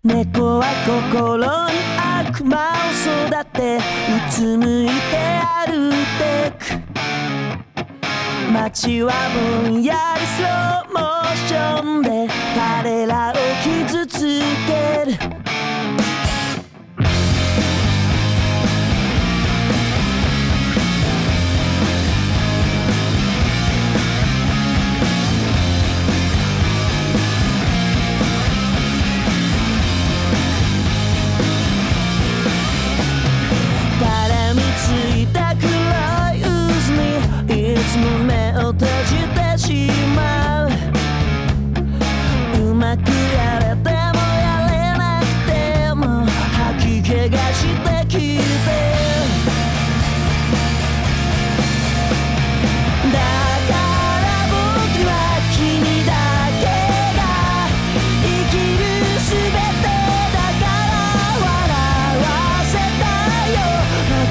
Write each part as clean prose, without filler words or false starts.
猫は心に悪魔を育て、うつむいて歩いてく。街はぼんやりスローモーションで彼らを傷つける。ついた黒い渦にいつも目を閉じてしまう。うまくやれてもやれなくても吐き気がしてきて、だから僕は君だけが生きるすべてだから笑わせたよ。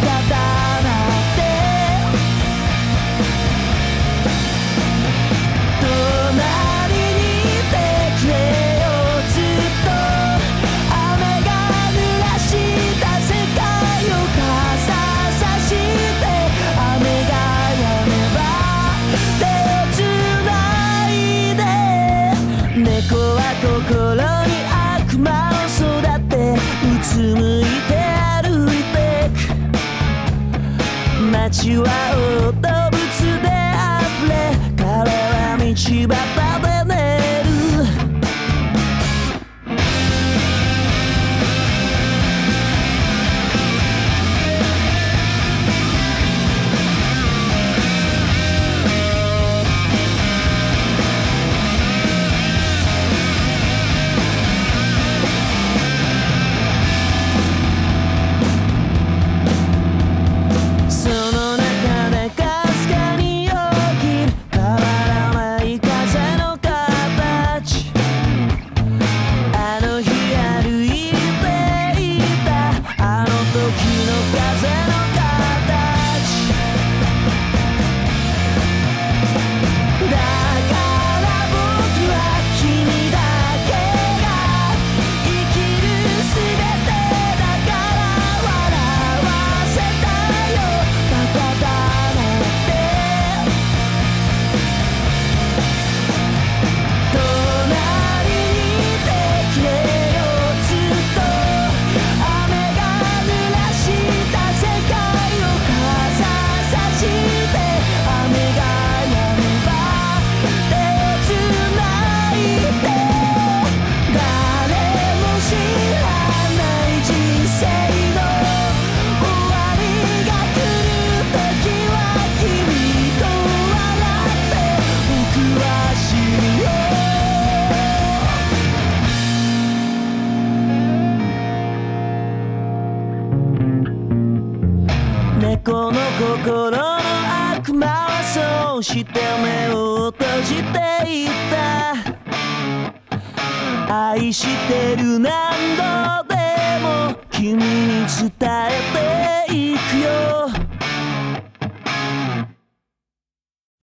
猫は心に悪魔を育て、うつむいて歩いてく。街はオートブツで溢れ、彼は道端で寝る。猫の心の悪魔はそうして目を閉じていた。愛してる何度でも君に伝えていくよ。